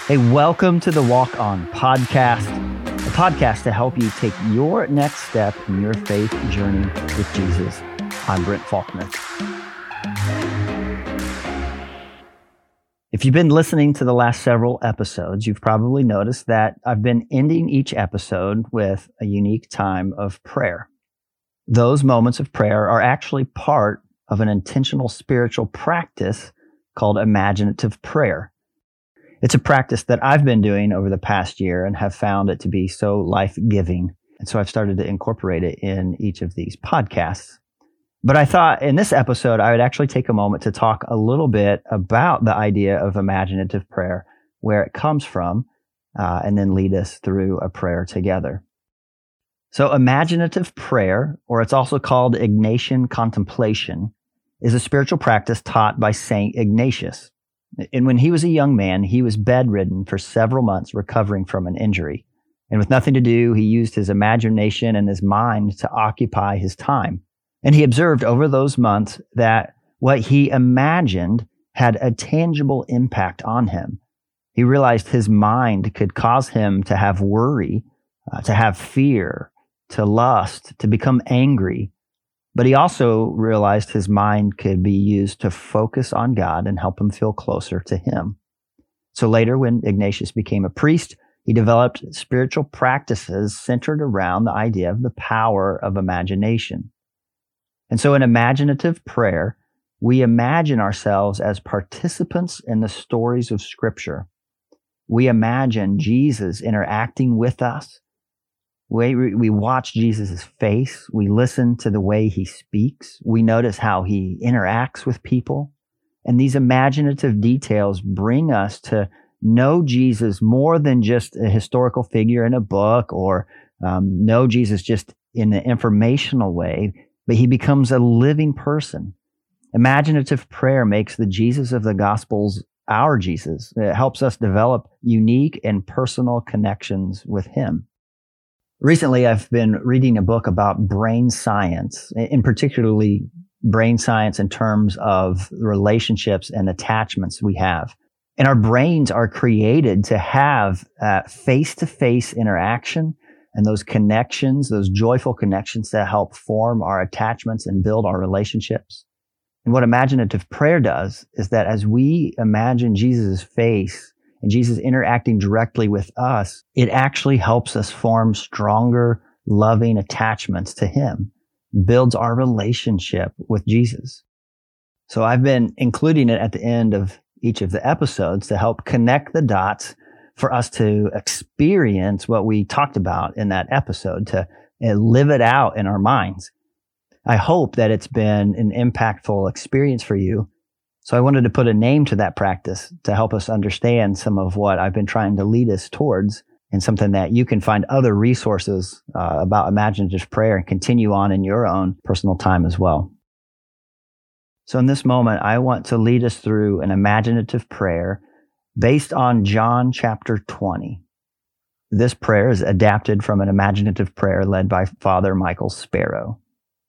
Hey, welcome to the Walk On Podcast, a podcast to help you take your next step in your faith journey with Jesus. I'm Brent Faulkner. If you've been listening to the last several episodes, you've probably noticed that I've been ending each episode with a unique time of prayer. Those moments of prayer are actually part of an intentional spiritual practice called imaginative prayer. It's a practice that I've been doing over the past year and have found it to be so life-giving. And so I've started to incorporate it in each of these podcasts. But I thought in this episode, I would actually take a moment to talk a little bit about the idea of imaginative prayer, where it comes from, and then lead us through a prayer together. So imaginative prayer, or it's also called Ignatian contemplation, is a spiritual practice taught by Saint Ignatius. And when he was a young man, he was bedridden for several months recovering from an injury. And with nothing to do, he used his imagination and his mind to occupy his time. And he observed over those months that what he imagined had a tangible impact on him. He realized his mind could cause him to have worry, to have fear, to lust, to become angry. But he also realized his mind could be used to focus on God and help him feel closer to him. So later, when Ignatius became a priest, he developed spiritual practices centered around the idea of the power of imagination. And so in imaginative prayer, we imagine ourselves as participants in the stories of Scripture. We imagine Jesus interacting with us. We watch Jesus' face. We listen to the way he speaks. We notice how he interacts with people. And these imaginative details bring us to know Jesus more than just a historical figure in a book or know Jesus just in an informational way, but he becomes a living person. Imaginative prayer makes the Jesus of the Gospels our Jesus. It helps us develop unique and personal connections with him. Recently, I've been reading a book about brain science, in particularly brain science in terms of relationships and attachments we have. And our brains are created to have face-to-face interaction and those connections, those joyful connections that help form our attachments and build our relationships. And what imaginative prayer does is that as we imagine Jesus' face and Jesus interacting directly with us, it actually helps us form stronger, loving attachments to him, builds our relationship with Jesus. So I've been including it at the end of each of the episodes to help connect the dots for us to experience what we talked about in that episode, to live it out in our minds. I hope that it's been an impactful experience for you. So I wanted to put a name to that practice to help us understand some of what I've been trying to lead us towards, and something that you can find other resources about imaginative prayer and continue on in your own personal time as well. So in this moment, I want to lead us through an imaginative prayer based on John chapter 20. This prayer is adapted from an imaginative prayer led by Father Michael Sparrow.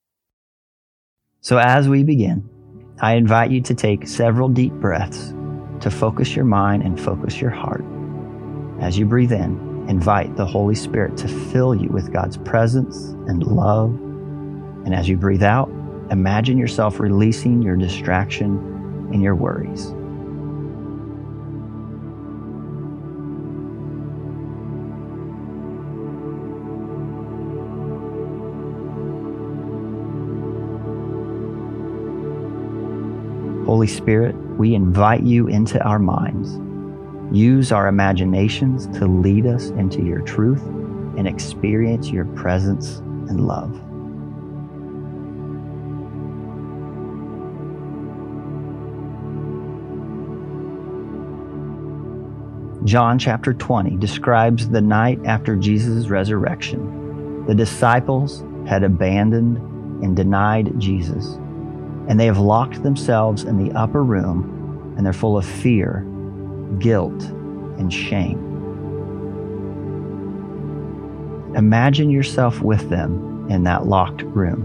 So as we begin, I invite you to take several deep breaths to focus your mind and focus your heart. As you breathe in, invite the Holy Spirit to fill you with God's presence and love. And as you breathe out, imagine yourself releasing your distraction and your worries. Holy Spirit, we invite you into our minds. Use our imaginations to lead us into your truth and experience your presence and love. John chapter 20 describes the night after Jesus' resurrection. The disciples had abandoned and denied Jesus, and they have locked themselves in the upper room, and they're full of fear, guilt, and shame. Imagine yourself with them in that locked room.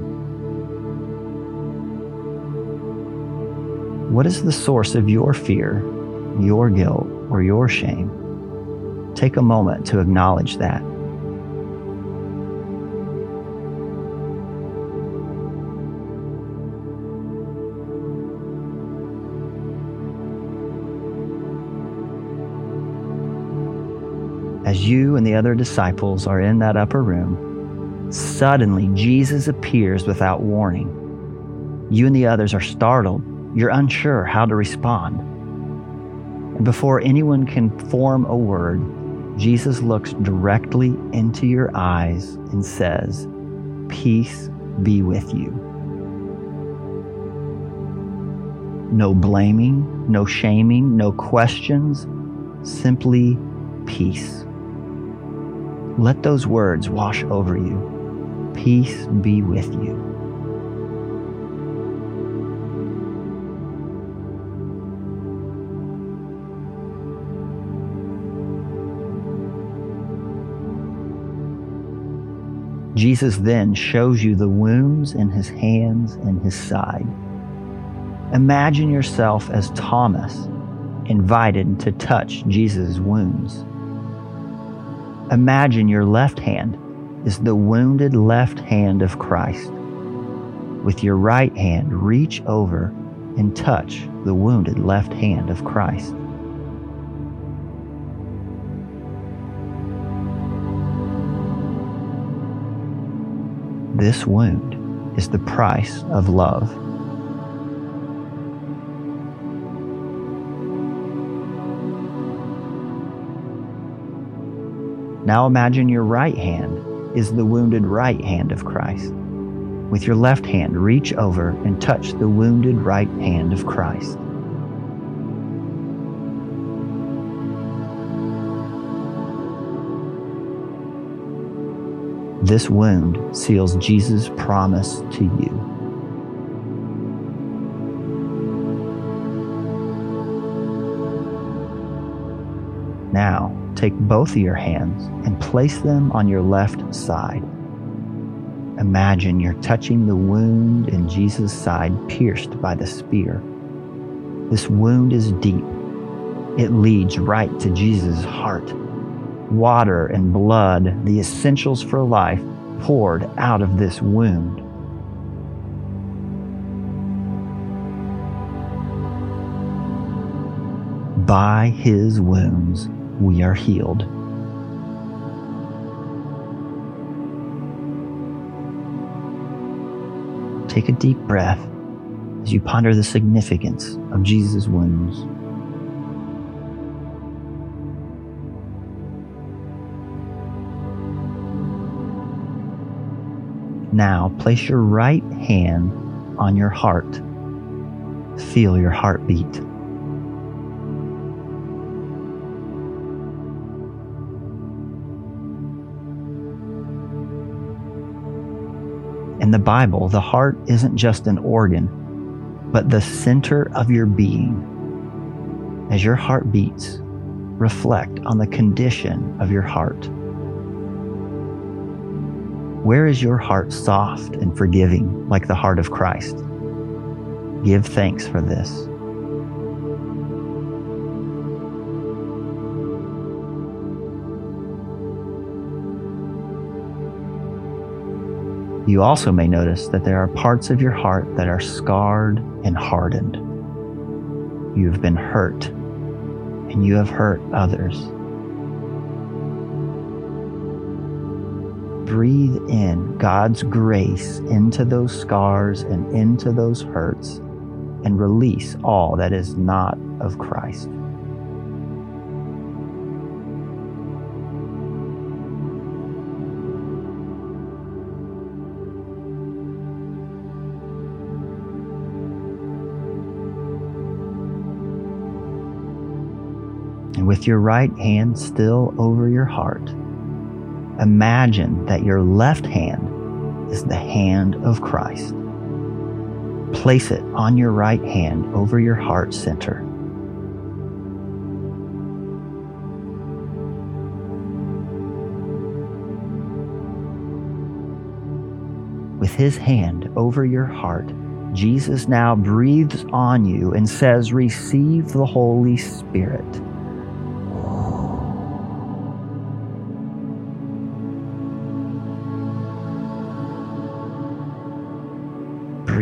What is the source of your fear, your guilt, or your shame? Take a moment to acknowledge that. As you and the other disciples are in that upper room, suddenly Jesus appears without warning. You and the others are startled. You're unsure how to respond. And before anyone can form a word, Jesus looks directly into your eyes and says, "Peace be with you." No blaming, no shaming, no questions, simply peace. Let those words wash over you. Peace be with you. Jesus then shows you the wounds in his hands and his side. Imagine yourself as Thomas, invited to touch Jesus' wounds. Imagine your left hand is the wounded left hand of Christ. With your right hand, reach over and touch the wounded left hand of Christ. This wound is the price of love. Now imagine your right hand is the wounded right hand of Christ. With your left hand, reach over and touch the wounded right hand of Christ. This wound seals Jesus' promise to you. Now, take both of your hands and place them on your left side. Imagine you're touching the wound in Jesus' side pierced by the spear. This wound is deep. It leads right to Jesus' heart. Water and blood, the essentials for life, poured out of this wound. By his wounds, we are healed. Take a deep breath as you ponder the significance of Jesus' wounds. Now, place your right hand on your heart. Feel your heartbeat. In the Bible, the heart isn't just an organ, but the center of your being. As your heart beats, reflect on the condition of your heart. Where is your heart soft and forgiving, like the heart of Christ? Give thanks for this. You also may notice that there are parts of your heart that are scarred and hardened. You have been hurt, and you have hurt others. Breathe in God's grace into those scars and into those hurts, and release all that is not of Christ. And with your right hand still over your heart, imagine that your left hand is the hand of Christ. Place it on your right hand over your heart center. With his hand over your heart, Jesus now breathes on you and says, "Receive the Holy Spirit."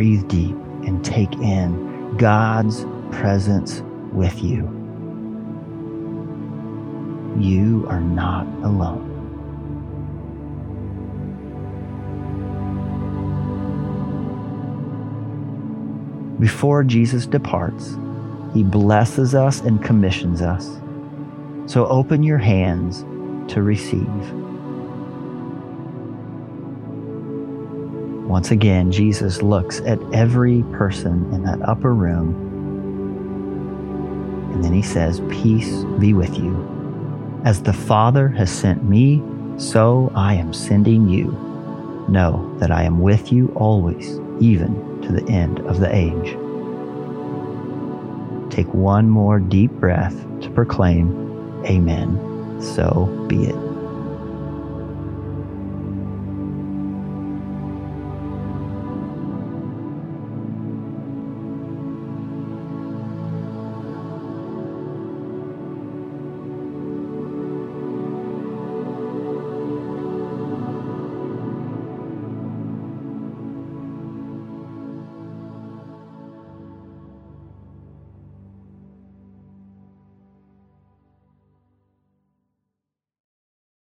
breathe deep and take in God's presence with you. You are not alone. Before Jesus departs, he blesses us and commissions us. So open your hands to receive. Once again, Jesus looks at every person in that upper room, and then he says, "Peace be with you. As the Father has sent me, so I am sending you. Know that I am with you always, even to the end of the age." Take one more deep breath to proclaim, Amen. So be it.